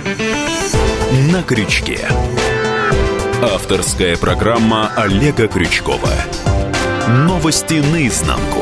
На крючке. Авторская программа Олега Крючкова. Новости наизнанку.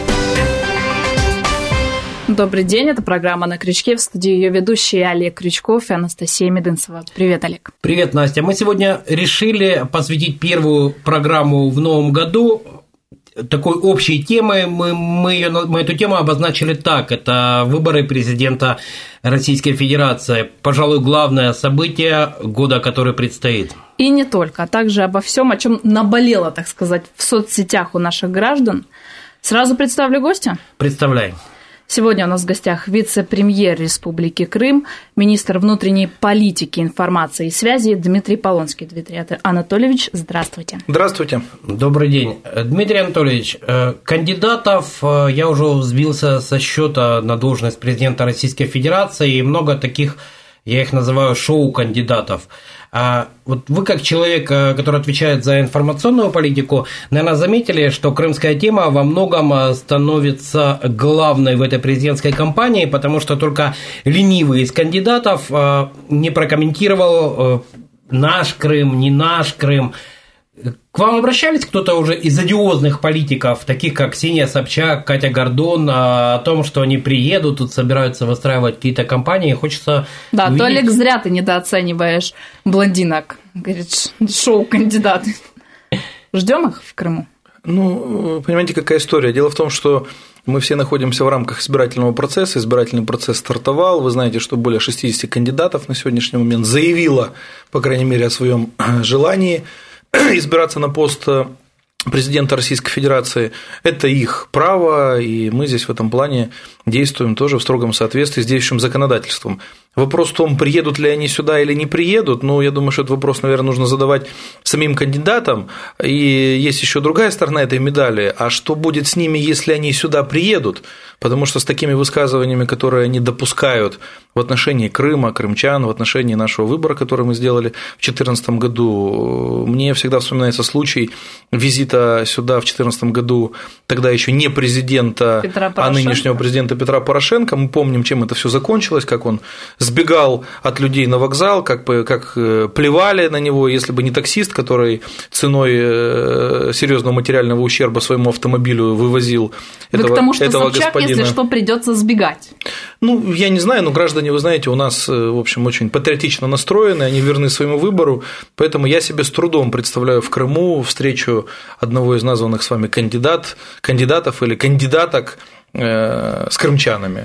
Добрый день, это программа «На крючке», в студии ее ведущие Олег Крючков и Анастасия Медынцева. Привет, Олег. Привет, Настя. Мы сегодня решили посвятить первую программу в новом году такой общей темы. Мы эту тему обозначили так: это выборы президента Российской Федерации. Пожалуй, главное событие года, которое предстоит. И не только, а также обо всем, о чем наболело, так сказать, в соцсетях у наших граждан. Сразу представлю гостя. Представляй. Сегодня у нас в гостях вице-премьер Республики Крым, министр внутренней политики, информации и связи Дмитрий Полонский. Дмитрий Анатольевич, здравствуйте. Здравствуйте. Добрый день. Дмитрий Анатольевич, кандидатов, я уже сбился со счета на должность президента Российской Федерации, и много таких, я их называю, шоу-кандидатов. Вот вы, как человек, который отвечает за информационную политику, наверное, заметили, что крымская тема во многом становится главной в этой президентской кампании, потому что только ленивый из кандидатов не прокомментировал наш Крым, не наш Крым. К вам обращались кто-то уже из одиозных политиков, таких как Ксения Собчак, Катя Гордон, о том, что они приедут, тут собираются выстраивать какие-то кампании, хочется увидеть... то, Олег, зря ты недооцениваешь блондинок, говорит, шоу-кандидаты. Ждем их в Крыму? Понимаете, какая история? Дело в том, что мы все находимся в рамках избирательного процесса, избирательный процесс стартовал, вы знаете, что более 60 кандидатов на сегодняшний момент заявило, по крайней мере, о своем желании избираться на пост президента Российской Федерации. Это их право, и мы здесь в этом плане действуем тоже в строгом соответствии с действующим законодательством. Вопрос в том, приедут ли они сюда или не приедут, я думаю, что этот вопрос, наверное, нужно задавать самим кандидатам. И есть еще другая сторона этой медали, а что будет с ними, если они сюда приедут? Потому что с такими высказываниями, которые они допускают в отношении Крыма, крымчан, в отношении нашего выбора, который мы сделали в 2014 году, мне всегда вспоминается случай визита сюда в 2014 году тогда еще не президента, а нынешнего президента Петра Порошенко. Мы помним, чем это все закончилось, как он сбегал от людей на вокзал, как плевали на него, если бы не таксист, который ценой серьезного материального ущерба своему автомобилю вывозил этого господина. Если что, придется сбегать. Я не знаю, но граждане, вы знаете, у нас, в общем, очень патриотично настроены, они верны своему выбору, поэтому я себе с трудом представляю в Крыму встречу одного из названных с вами кандидатов или кандидаток с крымчанами.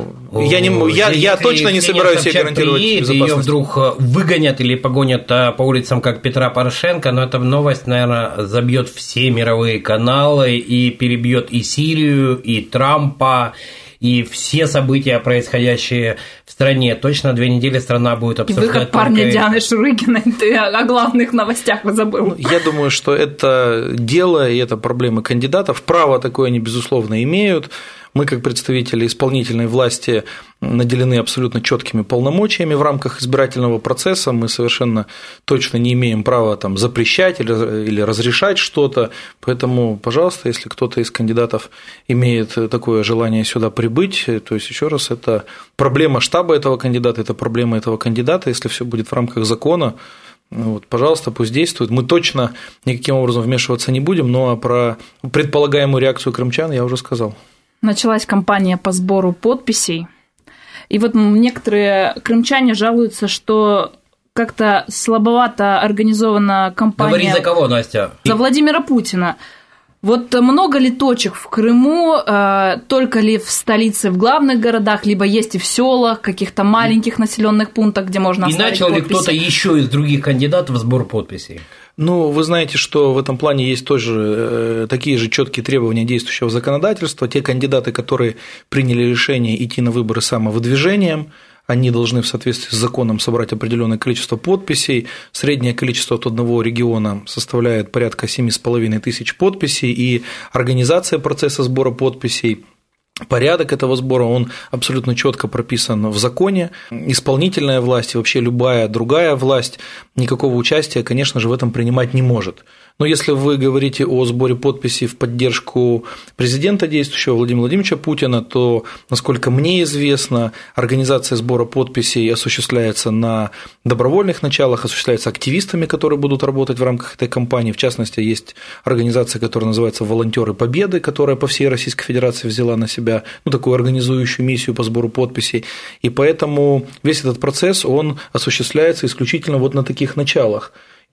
Я точно не собираюсь себе гарантировать безопасность. Ее вдруг выгонят или погонят по улицам, как Петра Порошенко, но эта новость, наверное, забьет все мировые каналы и перебьет и Сирию, и Трампа, и все события, происходящие в стране. Точно 2 недели страна будет обсуждать. И выход парня Дианы Шурыгиной, ты о главных новостях забыл. Я думаю, что это дело и это проблемы кандидатов. Право такое они, безусловно, имеют. Мы, как представители исполнительной власти, наделены абсолютно четкими полномочиями в рамках избирательного процесса. Мы совершенно точно не имеем права запрещать или разрешать что-то. Поэтому, пожалуйста, если кто-то из кандидатов имеет такое желание сюда прибыть, то есть, еще раз, это проблема штаба этого кандидата, это проблема этого кандидата. Если все будет в рамках закона, пожалуйста, пусть действует. Мы точно никаким образом вмешиваться не будем, но про предполагаемую реакцию крымчан я уже сказал. Началась кампания по сбору подписей, и некоторые крымчане жалуются, что как-то слабовато организована кампания. Говори за кого, Настя? За Владимира Путина. Много ли точек в Крыму, только ли в столице, в главных городах, либо есть и в селах, каких-то маленьких населенных пунктах, где можно оставить подписи? И начал ли кто-то еще из других кандидатов сбор подписей? Вы знаете, что в этом плане есть тоже такие же четкие требования действующего законодательства. Те кандидаты, которые приняли решение идти на выборы самовыдвижением, они должны в соответствии с законом собрать определенное количество подписей. Среднее количество от одного региона составляет порядка 7,5 тысяч подписей, и организация процесса сбора подписей Порядок этого сбора, он абсолютно четко прописан в законе. Исполнительная власть и вообще любая другая власть никакого участия, конечно же, в этом принимать не может. Но если вы говорите о сборе подписей в поддержку президента действующего Владимира Владимировича Путина, то, насколько мне известно, организация сбора подписей осуществляется на добровольных началах, осуществляется активистами, которые будут работать в рамках этой кампании. В частности, есть организация, которая называется «Волонтеры Победы», которая по всей Российской Федерации взяла на себя такую организующую миссию по сбору подписей. И поэтому весь этот процесс, он осуществляется исключительно вот на таких началах.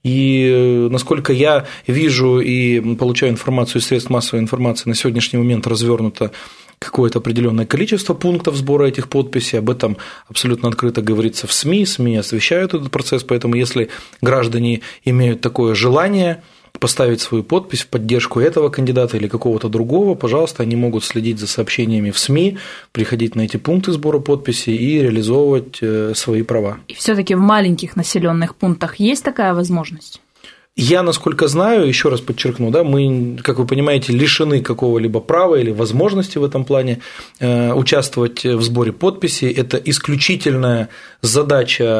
И насколько я вижу и получаю информацию из средств массовой информации, на сегодняшний момент развернуто какое-то определенное количество пунктов сбора этих подписей, об этом абсолютно открыто говорится в СМИ освещают этот процесс, поэтому если граждане имеют такое желание поставить свою подпись в поддержку этого кандидата или какого-то другого, пожалуйста, они могут следить за сообщениями в СМИ, приходить на эти пункты сбора подписей и реализовывать свои права. И все-таки в маленьких населенных пунктах есть такая возможность? Я, насколько знаю, еще раз подчеркну, да, мы, как вы понимаете, лишены какого-либо права или возможности в этом плане участвовать в сборе подписей. Это исключительная задача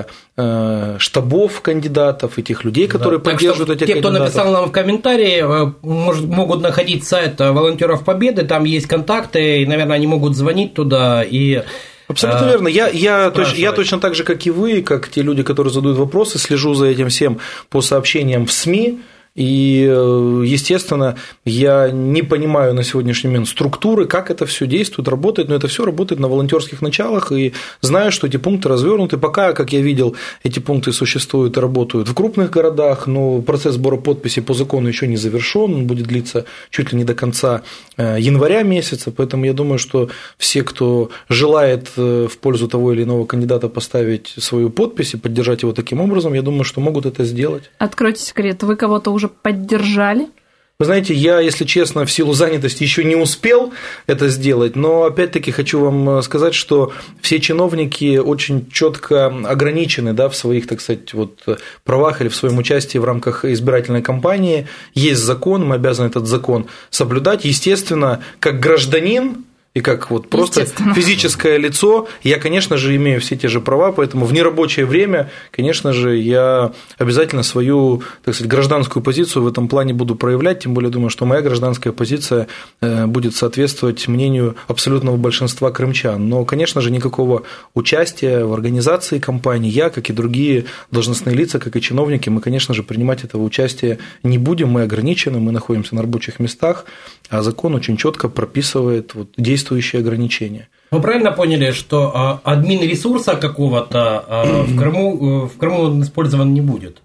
штабов кандидатов и тех людей, которые поддерживают этих кандидатов. Те, кто написал нам в комментарии, могут находить сайт «Волонтеров Победы», там есть контакты, и, наверное, они могут звонить туда и… Абсолютно верно. Я точно так же, как и вы, как те люди, которые задают вопросы, слежу за этим всем по сообщениям в СМИ. И, естественно, я не понимаю на сегодняшний момент структуры, как это все действует, работает, но это все работает на волонтерских началах, и знаю, что эти пункты развернуты. Пока, как я видел, эти пункты существуют и работают в крупных городах, но процесс сбора подписей по закону еще не завершен, он будет длиться чуть ли не до конца января месяца, поэтому я думаю, что все, кто желает в пользу того или иного кандидата поставить свою подпись и поддержать его таким образом, я думаю, что могут это сделать. Откройте секрет, вы кого-то уже поддержали? Вы знаете, я, если честно, в силу занятости еще не успел это сделать, но опять-таки хочу вам сказать, что все чиновники очень четко ограничены, да, в своих, так сказать, правах или в своем участии в рамках избирательной кампании. Есть закон, мы обязаны этот закон соблюдать. Естественно, как гражданин и как просто физическое лицо, я, конечно же, имею все те же права, поэтому в нерабочее время, конечно же, я обязательно свою, так сказать, гражданскую позицию в этом плане буду проявлять, тем более думаю, что моя гражданская позиция будет соответствовать мнению абсолютного большинства крымчан. Но, конечно же, никакого участия в организации кампании я, как и другие должностные лица, как и чиновники, мы, конечно же, принимать этого участия не будем, мы ограничены, мы находимся на рабочих местах, а закон очень четко прописывает действующие ограничения. Мы правильно поняли, что админ ресурса какого-то в Крыму использован не будет?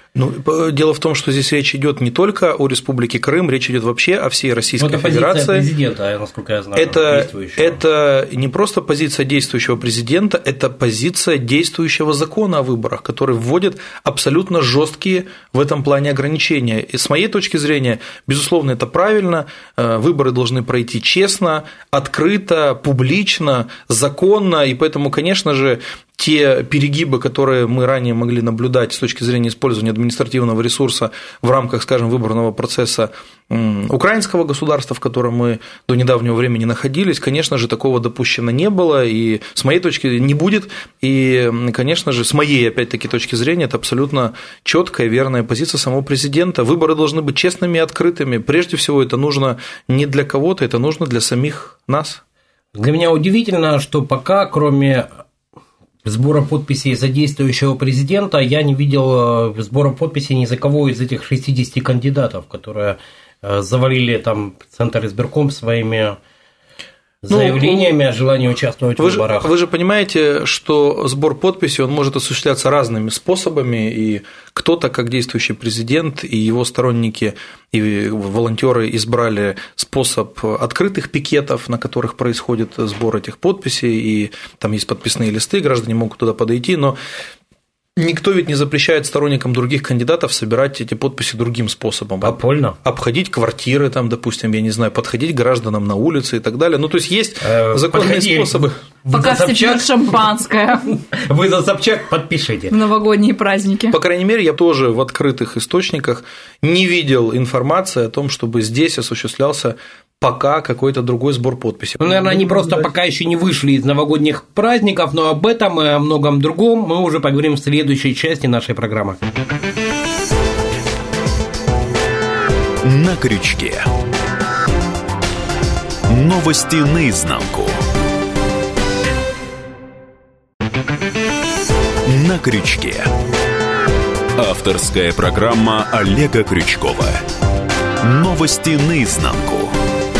Дело в том, что здесь речь идет не только о Республике Крым, речь идет вообще о всей Российской Федерации. Это позиция президента, насколько я знаю, действующего. Это не просто позиция действующего президента, это позиция действующего закона о выборах, который вводит абсолютно жесткие в этом плане ограничения. И с моей точки зрения, безусловно, это правильно. Выборы должны пройти честно, открыто, публично, законно, и поэтому, конечно же, те перегибы, которые мы ранее могли наблюдать с точки зрения использования административного ресурса в рамках, скажем, выборного процесса украинского государства, в котором мы до недавнего времени находились, конечно же, такого допущено не было, и с моей точки не будет, и, конечно же, с моей, опять-таки, точки зрения, это абсолютно четкая, верная позиция самого президента. Выборы должны быть честными и открытыми. Прежде всего, это нужно не для кого-то, это нужно для самих нас. Для меня удивительно, что пока, кроме сбора подписей за действующего президента, я не видел сбора подписей ни за кого из этих 60 кандидатов, которые завалили там Центр избирком своими заявлениями о желании участвовать в выборах. Вы же понимаете, что сбор подписей он может осуществляться разными способами, и кто-то, как действующий президент, и его сторонники, и волонтеры избрали способ открытых пикетов, на которых происходит сбор этих подписей, и там есть подписные листы, граждане могут туда подойти, но никто ведь не запрещает сторонникам других кандидатов собирать эти подписи другим способом. Подпольно. Обходить квартиры, там, допустим, я не знаю, подходить к гражданам на улице и так далее. То есть есть законные способы. Пока все пьют шампанское. Вы за Собчак подпишите. В новогодние праздники. По крайней мере, я тоже в открытых источниках не видел информации о том, чтобы здесь осуществлялся пока какой-то другой сбор подписей. Наверное, они просто пока еще не вышли из новогодних праздников, но об этом и о многом другом мы уже поговорим в следующей части нашей программы. На крючке. Новости наизнанку. На крючке. Авторская программа Олега Крючкова. Новости наизнанку.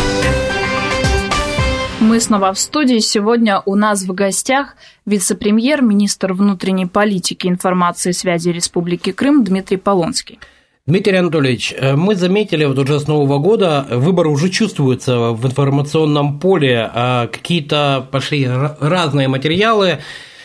Мы снова в студии. Сегодня у нас в гостях вице-премьер, министр внутренней политики, информации и связи Республики Крым Дмитрий Полонский. Дмитрий Анатольевич, мы заметили вот уже с Нового года, выборы уже чувствуются в информационном поле, какие-то пошли разные материалы,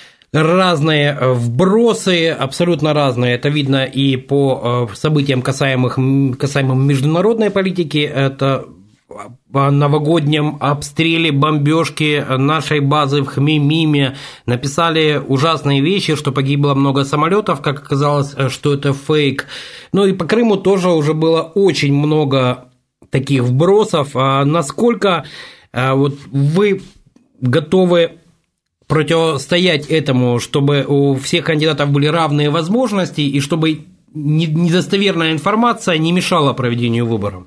разные вбросы, абсолютно разные. Это видно и по событиям, касаемым международной политики, это о новогоднем обстреле, бомбежке нашей базы в Хмимиме. Написали ужасные вещи, что погибло много самолетов, как оказалось, что это фейк. Ну и по Крыму тоже уже было очень много таких вбросов. Насколько вот вы готовы противостоять этому, чтобы у всех кандидатов были равные возможности и чтобы недостоверная информация не мешала проведению выборов?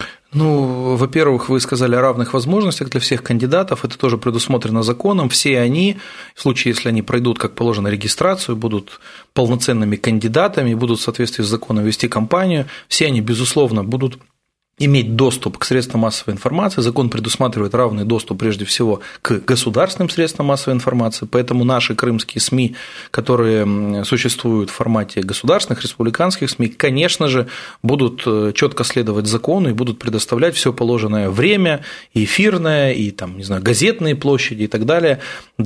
Ну, во-первых, вы сказали о равных возможностях для всех кандидатов, это тоже предусмотрено законом, все они, в случае, если они пройдут, как положено, регистрацию, будут полноценными кандидатами, будут в соответствии с законом вести кампанию, все они, безусловно, будут иметь доступ к средствам массовой информации. Закон предусматривает равный доступ прежде всего к государственным средствам массовой информации, поэтому наши крымские СМИ, которые существуют в формате государственных, республиканских СМИ, конечно же, будут четко следовать закону и будут предоставлять все положенное время, и эфирное, и там, не знаю, газетные площади и так далее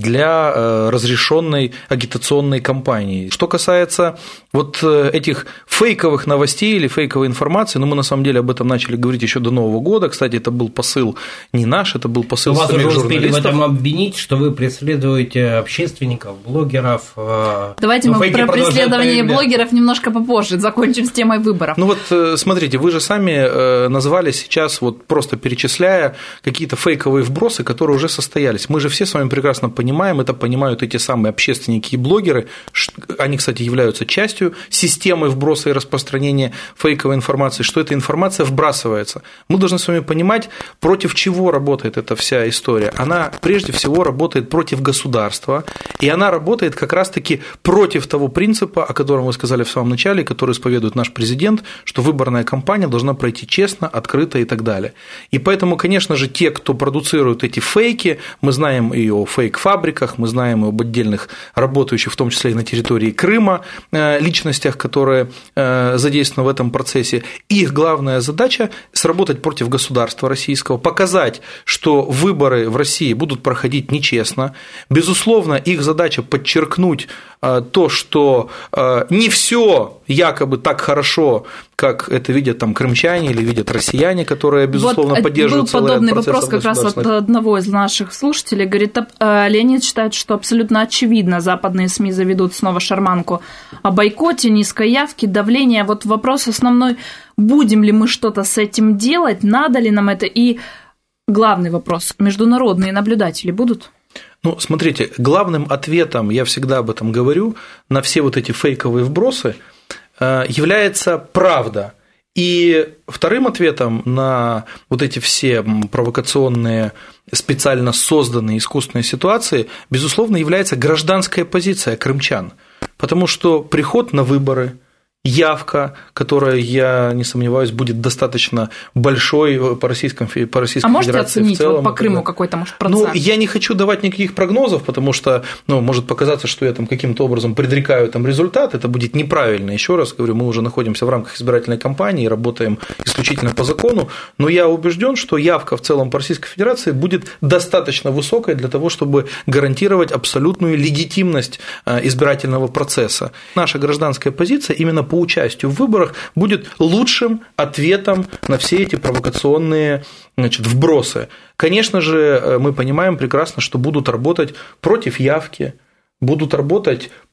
для разрешенной агитационной кампании. Что касается вот этих фейковых новостей или фейковой информации, мы на самом деле об этом начали говорить еще до Нового года. Кстати, это был посыл не наш, это был посыл самих журналистов. Вас уже успели в этом обвинить, что вы преследуете общественников, блогеров. Давайте мы про преследование блогеров немножко попозже закончим с темой выборов. Ну вот, смотрите, вы же сами назвали сейчас, вот просто перечисляя какие-то фейковые вбросы, которые уже состоялись. Мы же все с вами прекрасно понимаем, это понимают эти самые общественники и блогеры. Они, кстати, являются частью системы вброса и распространения фейковой информации, что эта информация вбрасывается. Мы должны с вами понимать, против чего работает эта вся история. Она прежде всего работает против государства, и она работает как раз-таки против того принципа, о котором вы сказали в самом начале, который исповедует наш президент, что выборная кампания должна пройти честно, открыто и так далее. И поэтому, конечно же, те, кто продуцирует эти фейки, мы знаем и о фейк-фабриках, мы знаем и об отдельных работающих, в том числе и на территории Крыма, личностях, которые задействованы в этом процессе. Их главная задача – сработать против государства российского, показать, что выборы в России будут проходить нечестно. Безусловно, их задача подчеркнуть то, что не все якобы так хорошо, как это видят там крымчане или видят россияне, которые, безусловно, вот поддерживают целый ряд процессов. Был подобный вопрос как раз от одного из наших слушателей. Говорит, Леонид считает, что абсолютно очевидно, западные СМИ заведут снова шарманку о бойкоте, низкой явке, давлении. Вот вопрос основной, будем ли мы что-то с этим делать, надо ли нам это? И главный вопрос, международные наблюдатели будут? Ну, смотрите, главным ответом, я всегда об этом говорю, на все вот эти фейковые вбросы является правда. И вторым ответом на вот эти все провокационные, специально созданные искусственные ситуации, безусловно, является гражданская позиция крымчан. Потому что приход на выборы, явка, которая, я не сомневаюсь, будет достаточно большой по Российской Федерации можете оценить в целом. Вот по Крыму какой-то, может, процент? Ну, я не хочу давать никаких прогнозов, потому что, может показаться, что я там каким-то образом предрекаю там результат, это будет неправильно. Еще раз говорю, мы уже находимся в рамках избирательной кампании, работаем исключительно по закону, но я убежден, что явка в целом по Российской Федерации будет достаточно высокой для того, чтобы гарантировать абсолютную легитимность избирательного процесса. Наша гражданская позиция именно по участию в выборах будет лучшим ответом на все эти провокационные, вбросы. Конечно же, мы понимаем прекрасно, что будут работать против явки, будут работать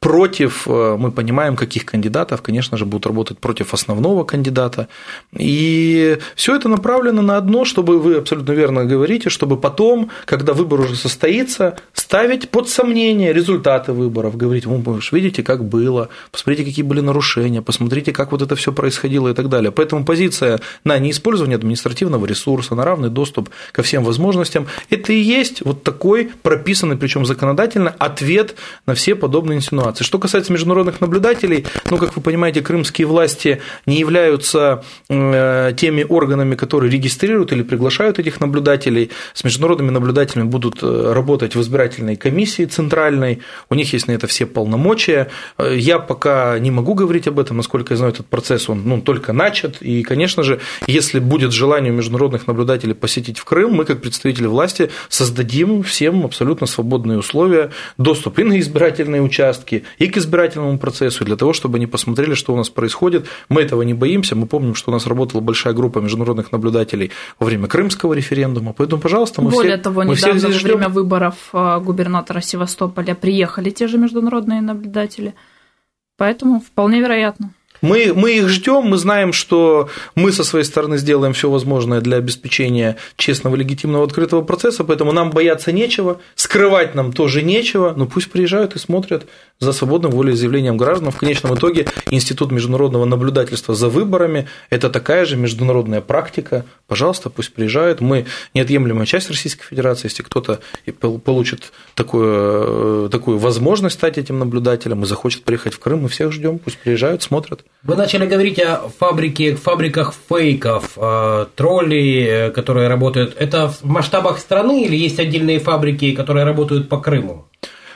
против, мы понимаем, каких кандидатов, конечно же, будут работать против основного кандидата. И все это направлено на одно, чтобы, вы абсолютно верно говорите, чтобы потом, когда выбор уже состоится, ставить под сомнение результаты выборов, говорить: вы видите, как было, посмотрите, какие были нарушения, посмотрите, как вот это все происходило и так далее. Поэтому позиция на неиспользование административного ресурса, на равный доступ ко всем возможностям – это и есть вот такой прописанный, причем законодательно, ответ на все подобные инсинуации. Что касается международных наблюдателей, как вы понимаете, крымские власти не являются теми органами, которые регистрируют или приглашают этих наблюдателей. С международными наблюдателями будут работать в избирательной комиссии центральной, у них есть на это все полномочия. Я пока не могу говорить об этом, насколько я знаю, этот процесс, он только начат, и, конечно же, если будет желание у международных наблюдателей посетить в Крым, мы, как представители власти, создадим всем абсолютно свободные условия, доступ и на избирательные участки, и к избирательному процессу, для того, чтобы они посмотрели, что у нас происходит. Мы этого не боимся, мы помним, что у нас работала большая группа международных наблюдателей во время крымского референдума, поэтому, пожалуйста, Более того, недавно во время выборов губернатора Севастополя приехали те же международные наблюдатели, поэтому вполне вероятно. Мы их ждем, мы знаем, что мы со своей стороны сделаем все возможное для обеспечения честного, легитимного, открытого процесса, поэтому нам бояться нечего, скрывать нам тоже нечего, но пусть приезжают и смотрят за свободным волеизъявлением граждан. В конечном итоге Институт международного наблюдательства за выборами – это такая же международная практика. Пожалуйста, пусть приезжают. Мы неотъемлемая часть Российской Федерации. Если кто-то получит такую возможность стать этим наблюдателем и захочет приехать в Крым, мы всех ждем. Пусть приезжают, смотрят. Вы начали говорить о фабриках фейков, троллей, которые работают. Это в масштабах страны или есть отдельные фабрики, которые работают по Крыму?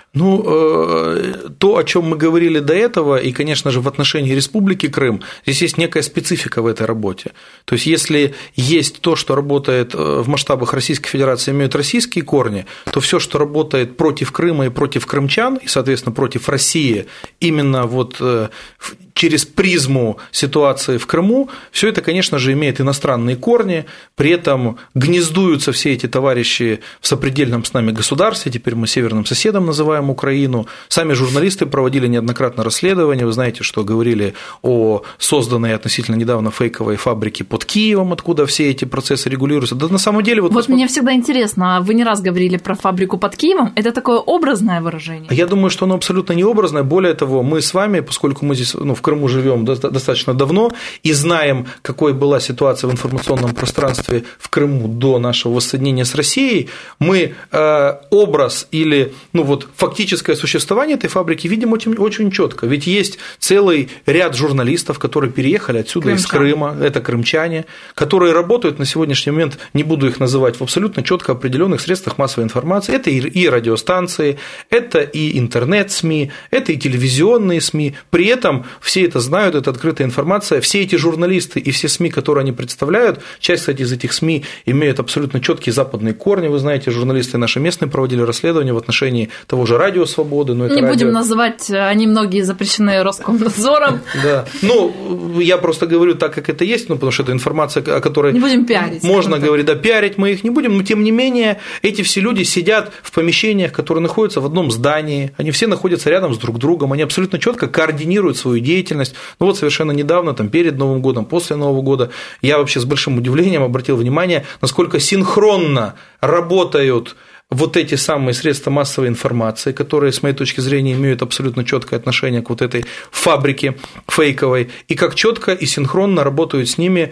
То, о чем мы говорили до этого, и, конечно же, в отношении Республики Крым, здесь есть некая специфика в этой работе. То есть, если есть то, что работает в масштабах Российской Федерации, имеют российские корни, то все, что работает против Крыма и против крымчан, и, соответственно, против России, именно через призму ситуации в Крыму, все это, конечно же, имеет иностранные корни, при этом гнездуются все эти товарищи в сопредельном с нами государстве, теперь мы северным соседом называем Украину. Сами журналисты проводили неоднократно расследования, вы знаете, что говорили о созданной относительно недавно фейковой фабрике под Киевом, откуда все эти процессы регулируются. Да на самом деле… Мне всегда интересно, вы не раз говорили про фабрику под Киевом, это такое образное выражение? Я думаю, что оно абсолютно не образное, более того, мы с вами, поскольку мы здесь в Крыму живем достаточно давно и знаем, какой была ситуация в информационном пространстве в Крыму до нашего воссоединения с Россией, мы образ или фактическое существование этой фабрики видим очень четко. Ведь есть целый ряд журналистов, которые переехали отсюда из Крыма, это крымчане, которые работают на сегодняшний момент, не буду их называть, в абсолютно четко определенных средствах массовой информации. Это и радиостанции, это и интернет-СМИ, это и телевизионные СМИ. При этом все это знают, это открытая информация. Все эти журналисты и все СМИ, которые они представляют, часть, кстати, из этих СМИ имеют абсолютно четкие западные корни. Вы знаете, журналисты наши местные проводили расследование в отношении того же Радио Свободы. Будем называть, они многие запрещены Роскомнадзором. Да. Я просто говорю так, как это есть, потому что это информация, о которой не будем пиарить. Можно говорить, да, пиарить мы их не будем, но тем не менее эти все люди сидят в помещениях, которые находятся в одном здании, они все находятся рядом с друг другом, они абсолютно четко координируют свою деятельность. Совершенно недавно, перед Новым годом, после Нового года, я вообще с большим удивлением обратил внимание, насколько синхронно работают вот эти самые средства массовой информации, которые, с моей точки зрения, имеют абсолютно четкое отношение к вот этой фабрике фейковой, и как четко и синхронно работает с ними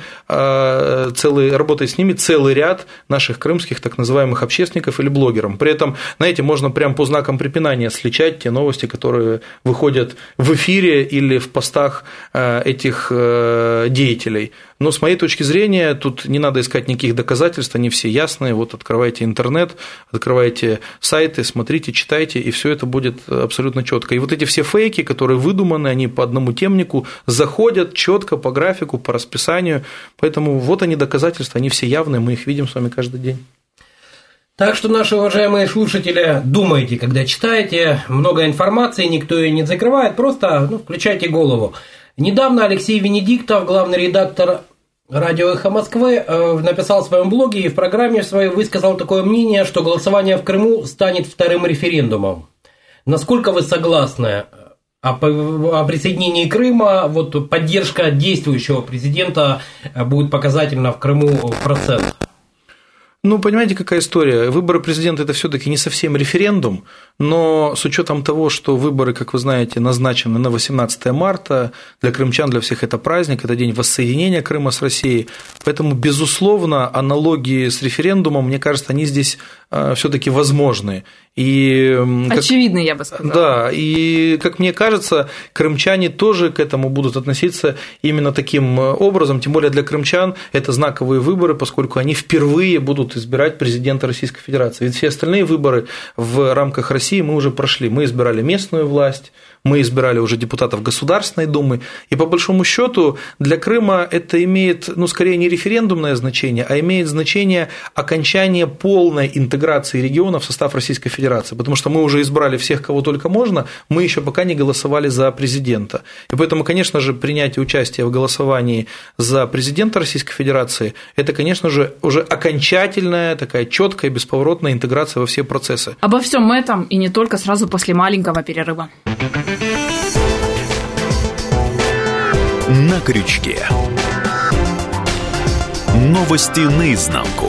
целый ряд наших крымских так называемых общественников или блогеров. При этом, знаете, можно прям по знакам препинания сличать те новости, которые выходят в эфире или в постах этих деятелей. Но с моей точки зрения, тут не надо искать никаких доказательств, они все ясные. Открывайте интернет, открывайте сайты, смотрите, читайте, и все это будет абсолютно четко. И вот эти все фейки, которые выдуманы, они по одному темнику заходят четко по графику, по расписанию. Поэтому вот они доказательства, они все явные, мы их видим с вами каждый день. Так что, наши уважаемые слушатели, думайте, когда читаете, много информации, никто ее не закрывает, просто включайте голову. Недавно Алексей Венедиктов, главный редактор радио «Эхо Москвы», написал в своем блоге и в программе своей высказал такое мнение, что голосование в Крыму станет вторым референдумом. Насколько вы согласны о присоединении Крыма, вот поддержка действующего президента будет показательна в Крыму в процент? Ну, понимаете, какая история? Выборы президента – это все-таки не совсем референдум, но с учетом того, что выборы, как вы знаете, назначены на 18 марта, для крымчан, для всех это праздник, это день воссоединения Крыма с Россией, поэтому, безусловно, аналогии с референдумом, мне кажется, они здесь все-таки возможны. И очевидно, я бы сказала. Да, и, как мне кажется, крымчане тоже к этому будут относиться именно таким образом, тем более для крымчан это знаковые выборы, поскольку они впервые будут избирать президента Российской Федерации. Ведь все остальные выборы в рамках России мы уже прошли. Мы избирали местную власть, мы избирали уже депутатов Государственной Думы, и по большому счету для Крыма это имеет, ну, скорее не референдумное значение, а имеет значение окончания полной интеграции региона в состав Российской Федерации, потому что мы уже избрали всех, кого только можно, мы еще пока не голосовали за президента. И поэтому, конечно же, принятие участия в голосовании за президента Российской Федерации – это, конечно же, уже окончательная, такая четкая, бесповоротная интеграция во все процессы. Обо всем этом и не только сразу после маленького перерыва. На крючке. Новости наизнанку.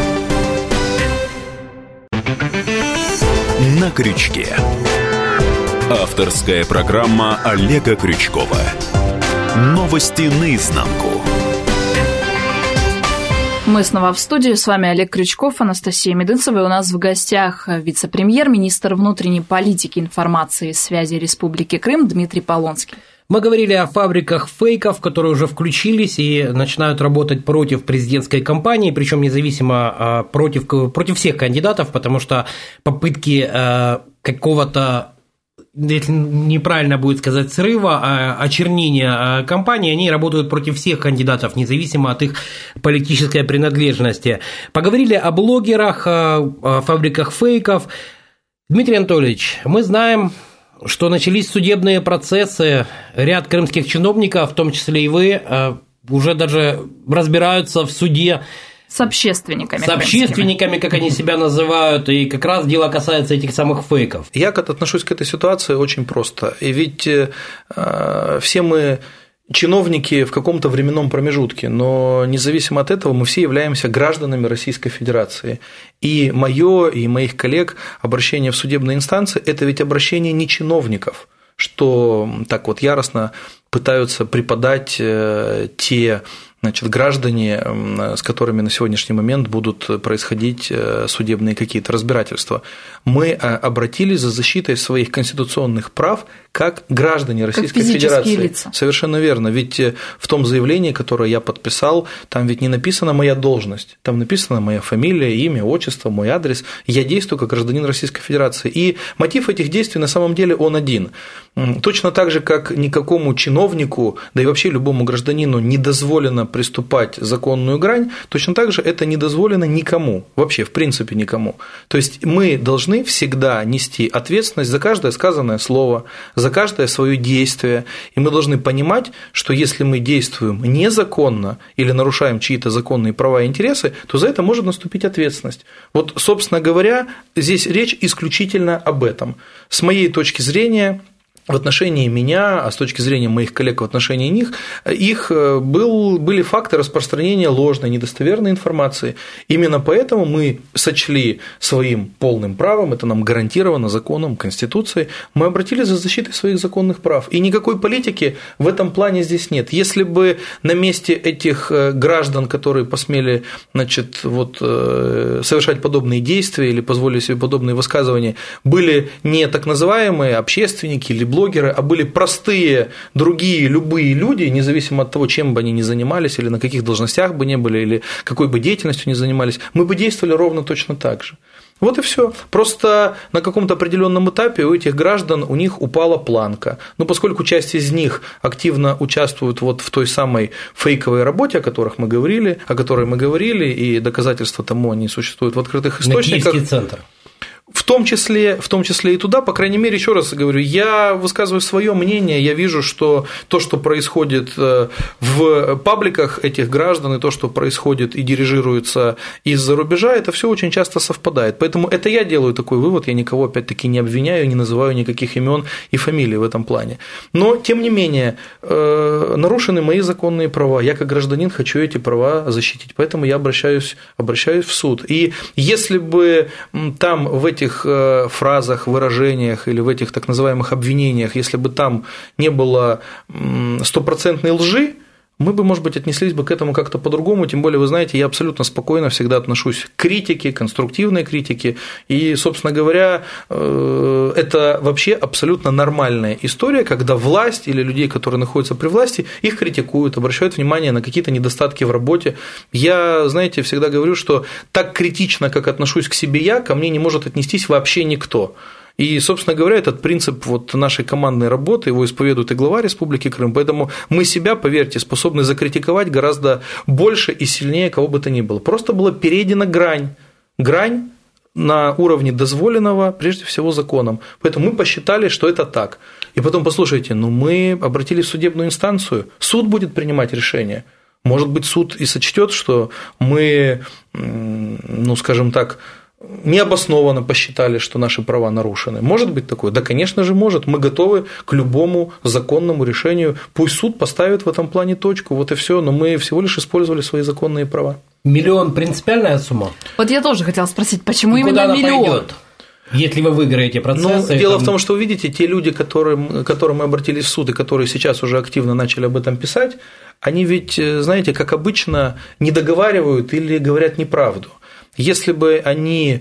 На крючке. Авторская программа Олега Крючкова. Новости наизнанку. Мы снова в студии. С вами Олег Крючков, Анастасия Медынцева. И у нас в гостях вице-премьер, министр внутренней политики, информации и связи Республики Крым Дмитрий Полонский. Мы говорили о фабриках фейков, которые уже включились и начинают работать против президентской кампании, причем независимо против всех кандидатов, потому что попытки какого-то, если неправильно будет сказать, срыва, очернения кампании, они работают против всех кандидатов, независимо от их политической принадлежности. Поговорили о блогерах, о фабриках фейков. Дмитрий Анатольевич, мы знаем, что начались судебные процессы, ряд крымских чиновников, в том числе и вы, уже даже разбираются в суде с общественниками. С общественниками, как они себя называют, и как раз дело касается этих самых фейков. Я отношусь к этой ситуации очень просто. И ведь все мы чиновники в каком-то временном промежутке, но независимо от этого мы все являемся гражданами Российской Федерации. И мое, и моих коллег обращение в судебные инстанции – это ведь обращение не чиновников, что так вот яростно пытаются преподать те граждане, с которыми на сегодняшний момент будут происходить судебные какие-то разбирательства. Мы обратились за защитой своих конституционных прав как граждане Российской Федерации. Лица. Совершенно верно. Ведь в том заявлении, которое я подписал, там ведь не написана моя должность, там написана моя фамилия, имя, отчество, мой адрес. Я действую как гражданин Российской Федерации. И мотив этих действий на самом деле он один. Точно так же, как никакому чиновнику, да и вообще любому гражданину не дозволено приступать законную грань, точно так же это не дозволено никому, вообще в принципе никому. То есть мы должны всегда нести ответственность за каждое сказанное слово, за каждое свое действие, и мы должны понимать, что если мы действуем незаконно или нарушаем чьи-то законные права и интересы, то за это может наступить ответственность. Вот, собственно говоря, здесь речь исключительно об этом. С моей точки зрения, в отношении меня, а с точки зрения моих коллег в отношении них, были факты распространения ложной, недостоверной информации. Именно поэтому мы сочли своим полным правом, это нам гарантировано законом, Конституцией, мы обратились за защитой своих законных прав. И никакой политики в этом плане здесь нет. Если бы на месте этих граждан, которые посмели совершать подобные действия или позволили себе подобные высказывания, были не так называемые общественники или блогеры, а были простые другие любые люди, независимо от того, чем бы они ни занимались, или на каких должностях бы ни были, или какой бы деятельностью ни занимались, мы бы действовали ровно точно так же. Вот и все. Просто на каком-то определенном этапе у этих граждан у них упала планка. Но поскольку часть из них активно участвуют вот в той самой фейковой работе, о которой мы говорили, и доказательства тому они существуют в открытых источниках. На Киевский центр. В том числе и туда, по крайней мере, еще раз говорю, я высказываю свое мнение, я вижу, что то, что происходит в пабликах этих граждан, и то, что происходит и дирижируется из-за рубежа, это все очень часто совпадает. Поэтому это я делаю такой вывод, я никого опять-таки не обвиняю, не называю никаких имен и фамилий в этом плане. Но, тем не менее, нарушены мои законные права, я как гражданин хочу эти права защитить, поэтому я обращаюсь в суд. И если бы там в этих фразах, выражениях или в этих так называемых обвинениях, если бы там не было стопроцентной лжи, мы бы, может быть, отнеслись бы к этому как-то по-другому, тем более, вы знаете, я абсолютно спокойно всегда отношусь к критике, конструктивной критике, и, собственно говоря, это вообще абсолютно нормальная история, когда власть или людей, которые находятся при власти, их критикуют, обращают внимание на какие-то недостатки в работе. Я, знаете, всегда говорю, что так критично, как отношусь к себе я, ко мне не может отнестись вообще никто. И, собственно говоря, этот принцип вот нашей командной работы, его исповедует и глава Республики Крым, поэтому мы себя, поверьте, способны закритиковать гораздо больше и сильнее кого бы то ни было. Просто была перейдена грань на уровне дозволенного, прежде всего, законом. Поэтому мы посчитали, что это так. И потом, послушайте, мы обратились в судебную инстанцию, суд будет принимать решение. Может быть, суд и сочтет, что мы, скажем так, необоснованно посчитали, что наши права нарушены. Может быть такое? Да, конечно же, может. Мы готовы к любому законному решению. Пусть суд поставит в этом плане точку, вот и все. Но мы всего лишь использовали свои законные права. 1 миллион – принципиальная сумма? Вот я тоже хотела спросить, почему именно 1 миллион? Пойдет? Если вы выиграете процессы… Дело в том, что, вы видите, те люди, к которым мы обратились в суд, и которые сейчас уже активно начали об этом писать, они ведь, знаете, как обычно, не договаривают или говорят неправду. Если бы они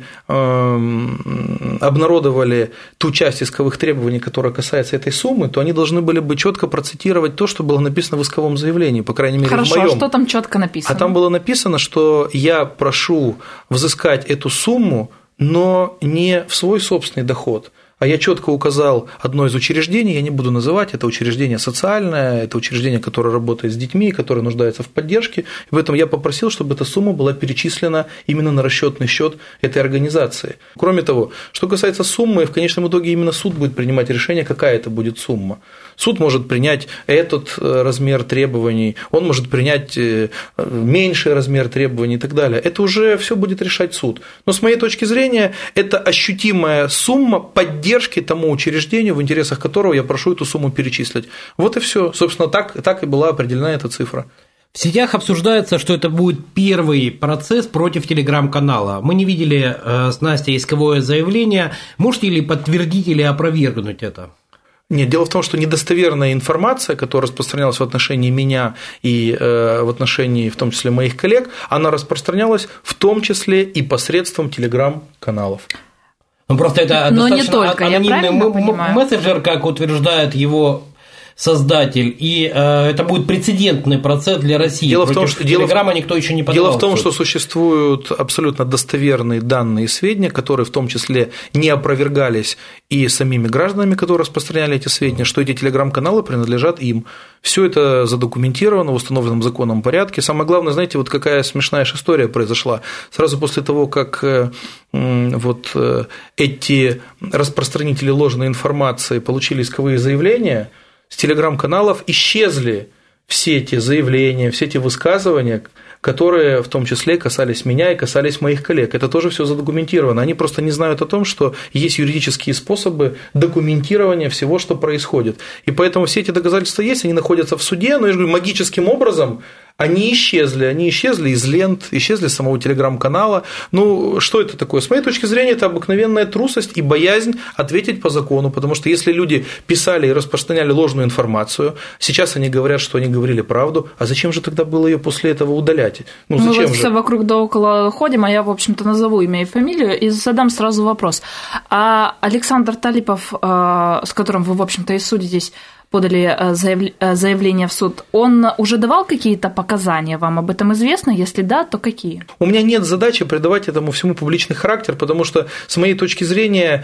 обнародовали ту часть исковых требований, которая касается этой суммы, то они должны были бы четко процитировать то, что было написано в исковом заявлении, по крайней мере, Хорошо, в моем. А что там четко написано? А там было написано, что я прошу взыскать эту сумму, но не в свой собственный доход. А я четко указал одно из учреждений, я не буду называть, это учреждение социальное, это учреждение, которое работает с детьми, которое нуждается в поддержке, и поэтому я попросил, чтобы эта сумма была перечислена именно на расчетный счет этой организации. Кроме того, что касается суммы, в конечном итоге именно суд будет принимать решение, какая это будет сумма. Суд может принять этот размер требований, он может принять меньший размер требований и так далее. Это уже все будет решать суд. Но с моей точки зрения, это ощутимая сумма поддержки тому учреждению, в интересах которого я прошу эту сумму перечислить. Вот и все. Собственно, так и была определена эта цифра. В сетях обсуждается, что это будет первый процесс против телеграм-канала. Мы не видели с Настей исковое заявление. Можете ли подтвердить или опровергнуть это? Нет, дело в том, что недостоверная информация, которая распространялась в отношении меня и в отношении, в том числе, моих коллег, она распространялась в том числе и посредством телеграм-каналов. Просто это но достаточно не только, анонимный мессенджер, как утверждает его создатель, и это будет прецедентный процесс для России. Дело в том, что Телеграма никто еще не подавал. Дело в том, что существуют абсолютно достоверные данные и сведения, которые в том числе не опровергались и самими гражданами, которые распространяли эти сведения, что эти телеграм-каналы принадлежат им. Все это задокументировано в установленном законном порядке. Самое главное, знаете, вот какая смешная история произошла. Сразу после того, как вот эти распространители ложной информации получили исковые заявления, с телеграм-каналов исчезли все эти заявления, все эти высказывания, которые в том числе касались меня и касались моих коллег. Это тоже все задокументировано. Они просто не знают о том, что есть юридические способы документирования всего, что происходит. И поэтому все эти доказательства есть, они находятся в суде, но я же говорю, магическим образом они исчезли из лент, исчезли с самого телеграм-канала. Ну, что это такое? С моей точки зрения, это обыкновенная трусость и боязнь ответить по закону, потому что если люди писали и распространяли ложную информацию, сейчас они говорят, что они говорили правду, а зачем же тогда было ее после этого удалять? Ну, зачем мы вот все вокруг да около ходим, а я, в общем-то, назову имя и фамилию и задам сразу вопрос. А Александр Талипов, с которым вы, в общем-то, и судитесь, подали заявление в суд, он уже давал какие-то показания? Вам об этом известно? Если да, то какие? У меня нет задачи придавать этому всему публичный характер, потому что, с моей точки зрения,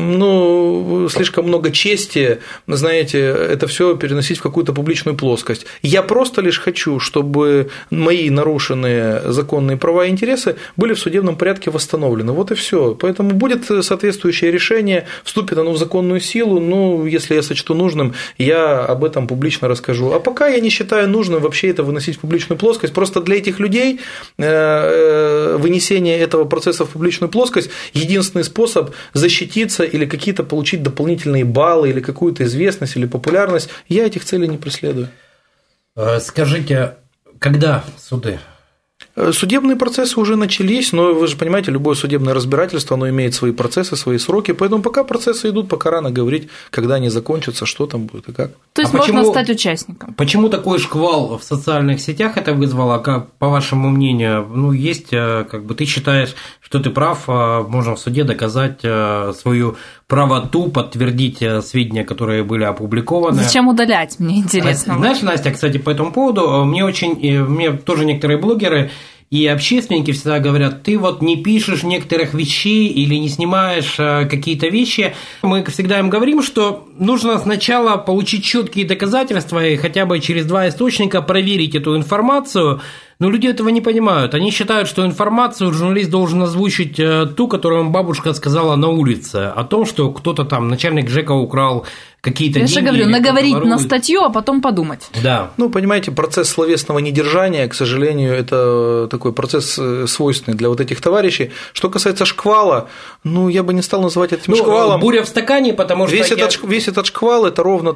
слишком много чести, знаете, это все переносить в какую-то публичную плоскость. Я просто лишь хочу, чтобы мои нарушенные законные права и интересы были в судебном порядке восстановлены. Вот и все. Поэтому будет соответствующее решение, вступит оно в законную силу, если я сочту нужным, я об этом публично расскажу. А пока я не считаю нужным вообще это выносить в публичную плоскость. Просто для этих людей вынесение этого процесса в публичную плоскость – единственный способ защититься или какие-то получить дополнительные баллы, или какую-то известность, или популярность. Я этих целей не преследую. Скажите, когда суды? Судебные процессы уже начались, но вы же понимаете, любое судебное разбирательство, оно имеет свои процессы, свои сроки, поэтому пока процессы идут, пока рано говорить, когда они закончатся, что там будет и как. То есть можно стать участником. Почему такой шквал в социальных сетях это вызвало? Как, по вашему мнению, есть, ты считаешь, что ты прав, можно в суде доказать свою правоту, подтвердить сведения, которые были опубликованы. Зачем удалять, мне интересно. Знаешь, Настя, кстати, по этому поводу, мне тоже некоторые блогеры и общественники всегда говорят, ты не пишешь некоторых вещей или не снимаешь какие-то вещи. Мы всегда им говорим, что нужно сначала получить четкие доказательства и хотя бы через 2 источника проверить эту информацию. Но люди этого не понимают. Они считают, что информацию журналист должен озвучить ту, которую им бабушка сказала на улице, о том, что кто-то там, начальник ЖЭКа украл какие-то деньги. Я же говорю, наговорить на статью, а потом подумать. Да. Понимаете, процесс словесного недержания, к сожалению, это такой процесс свойственный для вот этих товарищей. Что касается шквала, я бы не стал называть этим шквалом. Буря в стакане, потому что весь этот шквал – это ровно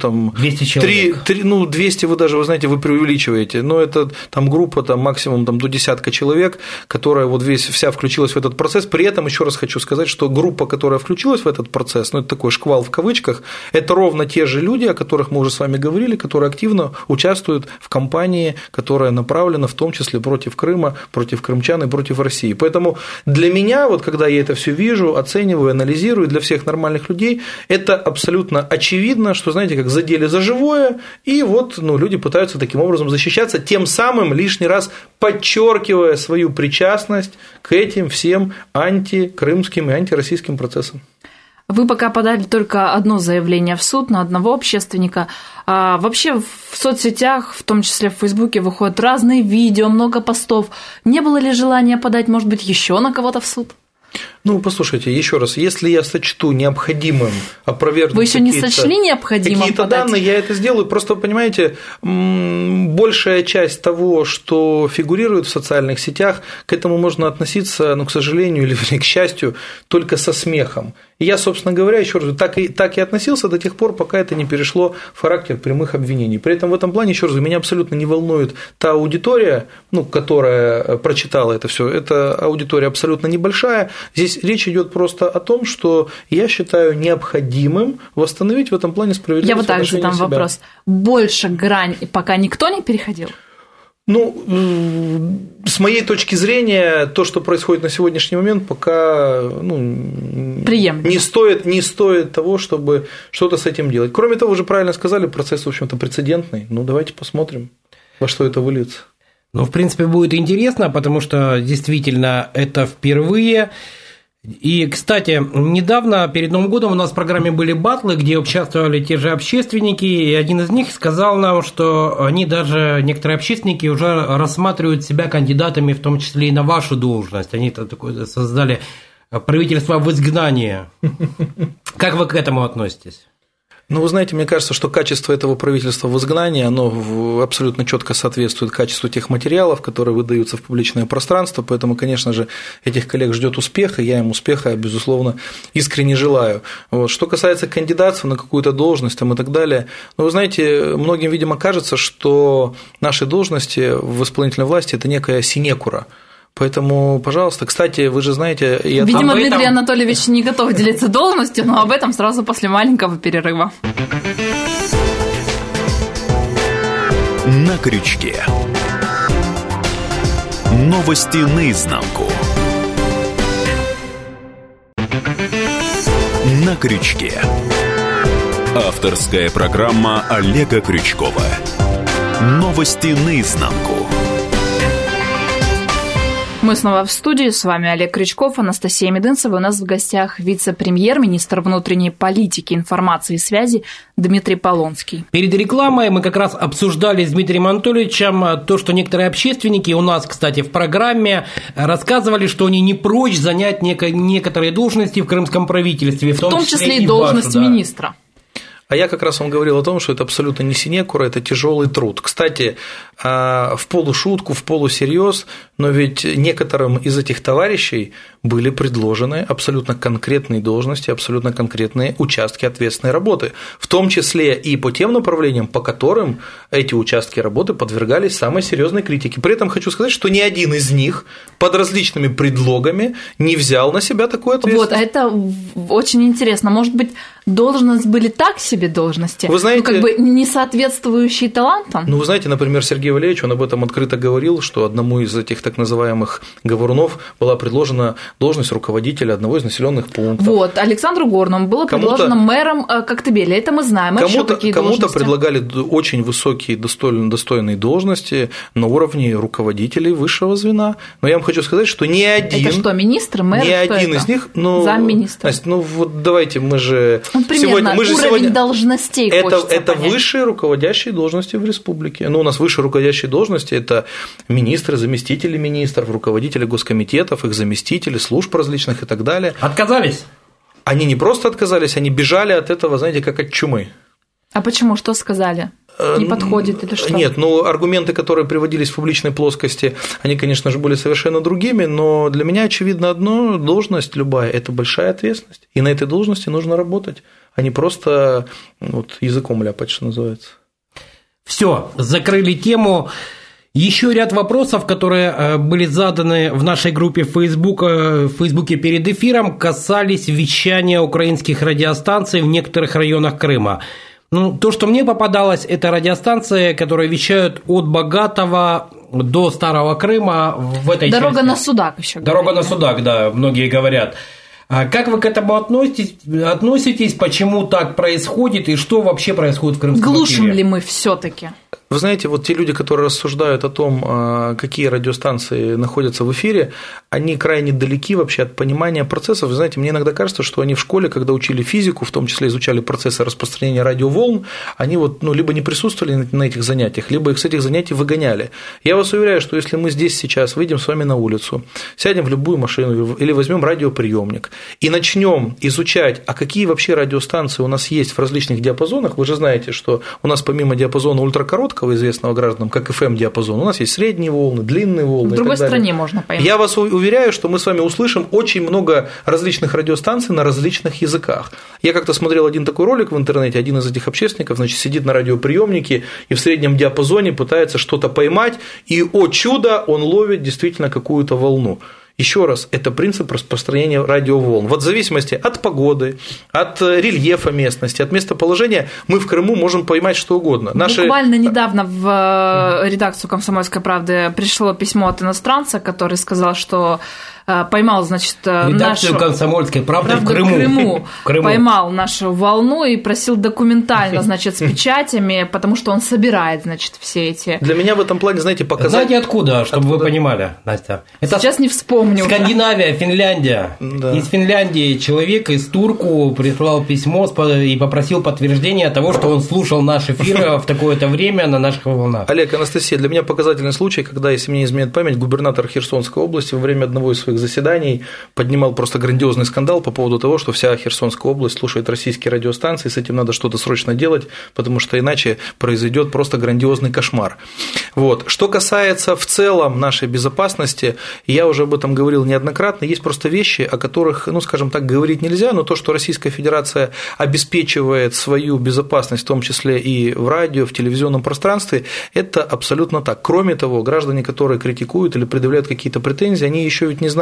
200 человек. 200 вы знаете, вы преувеличиваете, но это там группа максимум до десятка человек, которая вся включилась в этот процесс. При этом еще раз хочу сказать, что группа, которая включилась в этот процесс, это такой шквал в кавычках, это ровно те же люди, о которых мы уже с вами говорили, которые активно участвуют в кампании, которая направлена в том числе против Крыма, против крымчан и против России. Поэтому для меня, когда я это все вижу, оцениваю, анализирую, для всех нормальных людей это абсолютно очевидно, что, знаете, как задели за живое, и люди пытаются таким образом защищаться, тем самым лишний раз подчеркивая свою причастность к этим всем антикрымским и антироссийским процессам. Вы пока подали только одно заявление в суд на одного общественника. А вообще в соцсетях, в том числе в Фейсбуке, выходят разные видео, много постов. Не было ли желания подать, может быть, еще на кого-то в суд? Послушайте, еще раз, если я сочту необходимым опровергнуть. Вы еще не сочли необходимым какие-то подать? данные, я это сделаю. Просто, понимаете, большая часть того, что фигурирует в социальных сетях, к этому можно относиться, к сожалению или к счастью, только со смехом. И я, собственно говоря, еще раз, так и относился до тех пор, пока это не перешло в характер прямых обвинений. При этом в этом плане, еще раз, меня абсолютно не волнует та аудитория, которая прочитала это все. Эта аудитория абсолютно небольшая. Здесь речь идет просто о том, что я считаю необходимым восстановить в этом плане справедливость. Я так задам вопрос. Больше грань пока никто не переходил? С моей точки зрения, то, что происходит на сегодняшний момент, пока не стоит того, чтобы что-то с этим делать. Кроме того, уже правильно сказали, процесс, в общем-то, прецедентный. Давайте посмотрим, во что это выльется. В принципе, будет интересно, потому что действительно это впервые. И, кстати, недавно, перед Новым годом, у нас в программе были баттлы, где участвовали те же общественники, и один из них сказал нам, что они даже, некоторые общественники, уже рассматривают себя кандидатами, в том числе и на вашу должность. Они создали правительство в изгнании. Как вы к этому относитесь? Вы знаете, мне кажется, что качество этого правительства в изгнании, оно абсолютно четко соответствует качеству тех материалов, которые выдаются в публичное пространство, поэтому, конечно же, этих коллег ждет успеха, я им успеха, безусловно, искренне желаю. Что касается кандидатов на какую-то должность и так далее, вы знаете, многим, видимо, кажется, что наши должности в исполнительной власти – это некая синекура. Поэтому, пожалуйста, кстати, вы же знаете... Видимо, Дмитрий Анатольевич не готов делиться должностью, но об этом сразу после маленького перерыва. На крючке. Новости наизнанку. На крючке. Авторская программа Олега Крючкова. Новости наизнанку. Мы снова в студии, с вами Олег Крючков, Анастасия Медынцева. У нас в гостях вице-премьер, министр внутренней политики, информации и связи Дмитрий Полонский. Перед рекламой мы как раз обсуждали с Дмитрием Анатольевичем то, что некоторые общественники у нас, кстати, в программе рассказывали, что они не прочь занять некоторые должности в крымском правительстве, в том числе и должность министра. А я как раз вам говорил о том, что это абсолютно не синекура, это тяжелый труд. Кстати, в полушутку, в полусерьез, но ведь некоторым из этих товарищей были предложены абсолютно конкретные должности, абсолютно конкретные участки ответственной работы, в том числе и по тем направлениям, по которым эти участки работы подвергались самой серьезной критике. При этом хочу сказать, что ни один из них под различными предлогами не взял на себя такую ответственность. Вот, а это очень интересно. Может быть, должности были так себе должности, вы знаете, как бы не соответствующие талантам? Ну, вы знаете, например, Сергей Валерьевич, он об этом открыто говорил, что одному из этих так называемых говорунов была предложена должность руководителя одного из населенных пунктов. Вот, Александру Горному было предложено мэром Коктебеля, это мы знаем. Кому-то предлагали очень высокие достойные должности на уровне руководителей высшего звена, но я вам хочу сказать, что ни один… Это что, министр, мэр? Ни один из них… Замминистра. Настя, вот давайте мы же… Примерно уровень должностей. Это высшие руководящие должности в республике. У нас высшие руководящие должности – это министры, заместители министров, руководители госкомитетов, их заместители, служб различных и так далее. Отказались? Они не просто отказались, они бежали от этого, знаете, как от чумы. А почему? Что сказали? Не подходит или что? Нет, аргументы, которые приводились в публичной плоскости, они, конечно же, были совершенно другими, но для меня очевидно одно: должность любая – это большая ответственность, и на этой должности нужно работать, а не просто языком ляпать, что называется. Все, закрыли тему. Еще ряд вопросов, которые были заданы в нашей группе в Фейсбуке перед эфиром, касались вещания украинских радиостанций в некоторых районах Крыма. То, что мне попадалось, это радиостанции, которые вещают от Богатого до Старого Крыма в этой части. Дорога на Судак еще. Дорога на Судак, да, многие говорят. Как вы к этому относитесь, почему так происходит и что вообще происходит в Крымском эфире? Глушим ли мы все-таки? Вы знаете, те люди, которые рассуждают о том, какие радиостанции находятся в эфире, они крайне далеки вообще от понимания процессов. Вы знаете, мне иногда кажется, что они в школе, когда учили физику, в том числе изучали процессы распространения радиоволн, они либо не присутствовали на этих занятиях, либо их с этих занятий выгоняли. Я вас уверяю, что если мы здесь сейчас выйдем с вами на улицу, сядем в любую машину или возьмем радиоприемник и начнем изучать, а какие вообще радиостанции у нас есть в различных диапазонах, вы же знаете, что у нас помимо диапазона ультракороткого, известного гражданам как FM-диапазон, у нас есть средние волны, длинные волны. В другой стране можно поймать. Я вас уверяю, что мы с вами услышим очень много различных радиостанций на различных языках. Я как-то смотрел один такой ролик в интернете, один из этих общественников, сидит на радиоприемнике и в среднем диапазоне пытается что-то поймать, и, о чудо, он ловит действительно какую-то волну. Еще раз, это принцип распространения радиоволн. В зависимости от погоды, от рельефа местности, от местоположения мы в Крыму можем поймать что угодно. Буквально недавно в редакцию «Комсомольской правды» пришло письмо от иностранца, который сказал, что поймал, редакцию «Комсомольской правды» в Крыму. Поймал нашу волну и просил документально, с печатями, потому что он собирает, все эти… Для меня в этом плане, показать… Знаете, откуда, чтобы вы понимали, Настя? Сейчас не вспомню. Скандинавия, Финляндия. Да. Из Финляндии человек из Турку прислал письмо и попросил подтверждения того, что он слушал наш эфир в такое-то время на наших волнах. Олег, Анастасия, для меня показательный случай, когда, если мне не изменяет память, губернатор Херсонской области во время одного из своих заседаний поднимал просто грандиозный скандал по поводу того, что вся Херсонская область слушает российские радиостанции, с этим надо что-то срочно делать, потому что иначе произойдет просто грандиозный кошмар. Что касается в целом нашей безопасности, я уже об этом говорил неоднократно, есть просто вещи, о которых, скажем так, говорить нельзя, но то, что Российская Федерация обеспечивает свою безопасность, в том числе и в радио, в телевизионном пространстве, это абсолютно так. Кроме того, граждане, которые критикуют или предъявляют какие-то претензии, они еще ведь не знают,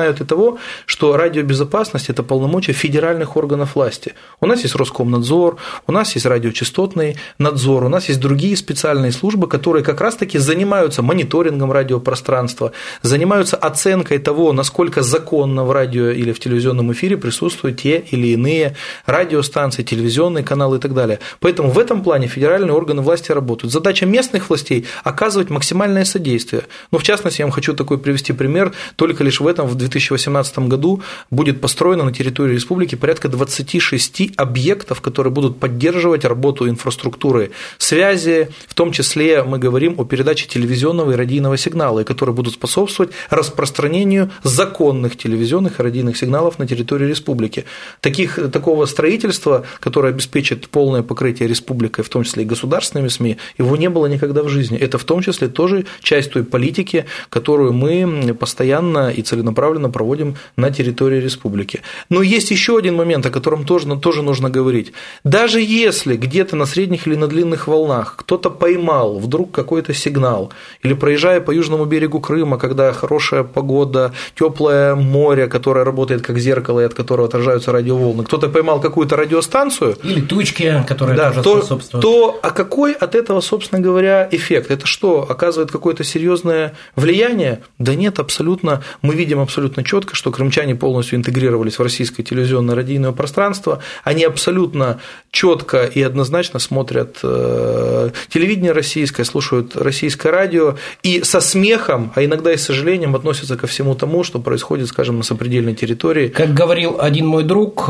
знают и того, что радиобезопасность – это полномочия федеральных органов власти. У нас есть Роскомнадзор, у нас есть радиочастотный надзор, у нас есть другие специальные службы, которые как раз-таки занимаются мониторингом радиопространства, занимаются оценкой того, насколько законно в радио или в телевизионном эфире присутствуют те или иные радиостанции, телевизионные каналы и так далее. Поэтому в этом плане федеральные органы власти работают. Задача местных властей – оказывать максимальное содействие. Ну, в частности, я вам хочу такой привести пример. Только лишь в 2018 году будет построено на территории республики порядка 26 объектов, которые будут поддерживать работу инфраструктуры связи, в том числе мы говорим о передаче телевизионного и радийного сигнала, и которые будут способствовать распространению законных телевизионных и радийных сигналов на территории республики. Такого строительства, которое обеспечит полное покрытие республикой, в том числе и государственными СМИ, его не было никогда в жизни. Это в том числе тоже часть той политики, которую мы постоянно и целенаправленно проводим на территории республики. Но есть еще один момент, о котором тоже нужно говорить. Даже если где-то на средних или на длинных волнах кто-то поймал вдруг какой-то сигнал, или проезжая по южному берегу Крыма, когда хорошая погода, теплое море, которое работает как зеркало и от которого отражаются радиоволны, кто-то поймал какую-то радиостанцию, или тучки, которые тоже способствуют, то какой от этого, собственно говоря, эффект? Это что, оказывает какое-то серьезное влияние? Да нет, абсолютно. Мы видим абсолютно четко, что крымчане полностью интегрировались в российское телевизионное радийное пространство, они абсолютно четко и однозначно смотрят телевидение российское, слушают российское радио и со смехом, а иногда и с сожалением относятся ко всему тому, что происходит, скажем, на сопредельной территории. Как говорил один мой друг,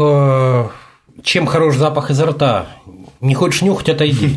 чем хорош запах изо рта, не хочешь нюхать, отойди.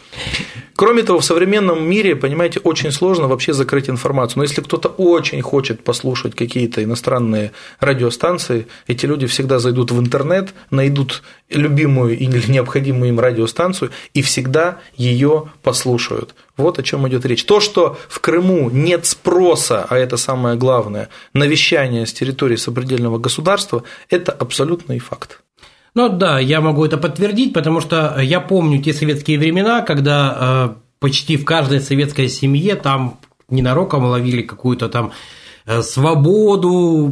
Кроме того, в современном мире, понимаете, очень сложно вообще закрыть информацию. Но если кто-то очень хочет послушать какие-то иностранные радиостанции, эти люди всегда зайдут в интернет, найдут любимую или необходимую им радиостанцию и всегда ее послушают. Вот о чем идет речь. То, что в Крыму нет спроса, а это самое главное, на вещание с территории сопредельного государства, это абсолютный факт. Ну да, я могу это подтвердить, потому что я помню те советские времена, когда почти в каждой советской семье там ненароком ловили какую-то там свободную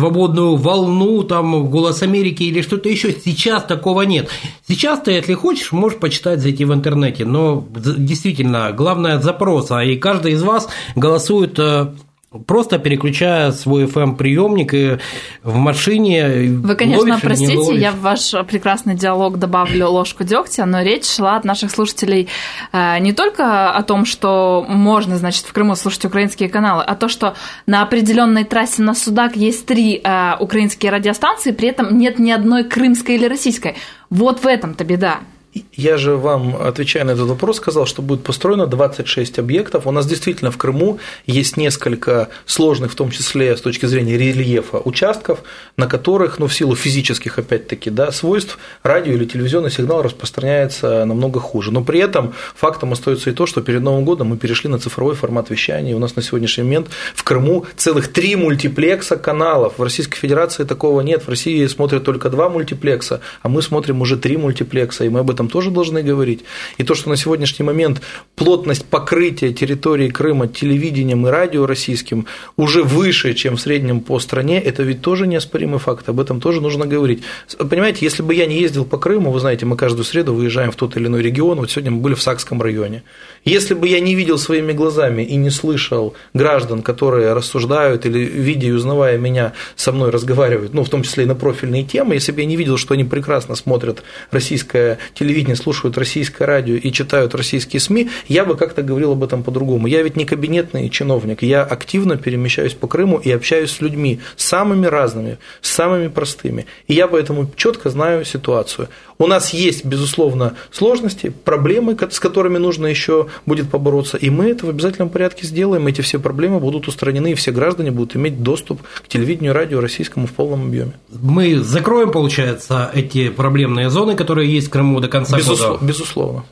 волну, там «Голос Америки» или что-то еще. Сейчас такого нет. Сейчас ты, если хочешь, можешь почитать, зайти в интернете, но действительно, главное запрос, и каждый из вас голосует просто переключая свой FM-приемник и в машине. Вы, конечно, простите, я в ваш прекрасный диалог добавлю ложку дегтя, но речь шла от наших слушателей не только о том, что можно, значит, в Крыму слушать украинские каналы, а то, что на определенной трассе на Судак есть 3 украинские радиостанции, при этом нет ни одной крымской или российской. Вот в этом-то беда. Я же вам, отвечая на этот вопрос, сказал, что будет построено 26 объектов. У нас действительно в Крыму есть несколько сложных, в том числе с точки зрения рельефа, участков, на которых, в силу физических, опять-таки, свойств, радио или телевизионный сигнал распространяется намного хуже. Но при этом фактом остается и то, что перед Новым годом мы перешли на цифровой формат вещания, и у нас на сегодняшний момент в Крыму целых 3 мультиплекса каналов. В Российской Федерации такого нет. В России смотрят только 2 мультиплекса, а мы смотрим уже 3 мультиплекса, и мы об этом тоже должны говорить. И то, что на сегодняшний момент плотность покрытия территории Крыма телевидением и радио российским уже выше, чем в среднем по стране, это ведь тоже неоспоримый факт, об этом тоже нужно говорить. Понимаете, если бы я не ездил по Крыму, вы знаете, мы каждую среду выезжаем в тот или иной регион, вот сегодня мы были в Сакском районе. Если бы я не видел своими глазами и не слышал граждан, которые рассуждают или, видя и узнавая меня, со мной разговаривают, в том числе и на профильные темы, если бы я не видел, что они прекрасно смотрят российское телевидение, слушают российское радио и читают российские СМИ, я бы как-то говорил об этом по-другому. Я ведь не кабинетный чиновник, я активно перемещаюсь по Крыму и общаюсь с людьми, самыми разными, самыми простыми. И я поэтому четко знаю ситуацию. У нас есть, безусловно, сложности, проблемы, с которыми нужно еще будет побороться, и мы это в обязательном порядке сделаем. Эти все проблемы будут устранены, и все граждане будут иметь доступ к телевидению и радио российскому в полном объеме. Мы закроем, получается, эти проблемные зоны, которые есть в Крыму до конца года? Безусловно.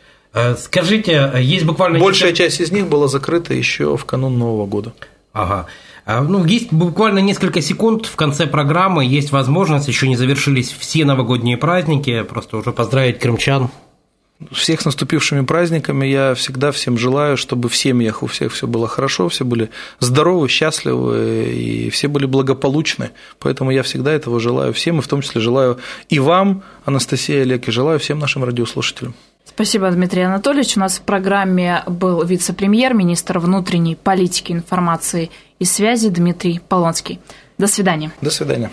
Скажите, есть буквально... Большая часть из них была закрыта еще в канун Нового года. Ага. Есть буквально несколько секунд в конце программы, есть возможность, еще не завершились все новогодние праздники, просто уже поздравить крымчан. Всех с наступившими праздниками. Я всегда всем желаю, чтобы в семьях у всех все было хорошо, все были здоровы, счастливы и все были благополучны. Поэтому я всегда этого желаю всем, и в том числе желаю и вам, Анастасия, Олег, и желаю всем нашим радиослушателям. Спасибо, Дмитрий Анатольевич. У нас в программе был вице-премьер, министр внутренней политики, информации и связи Дмитрий Полонский. До свидания. До свидания.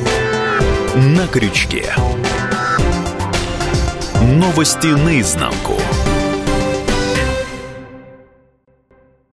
На крючке. Новости наизнанку.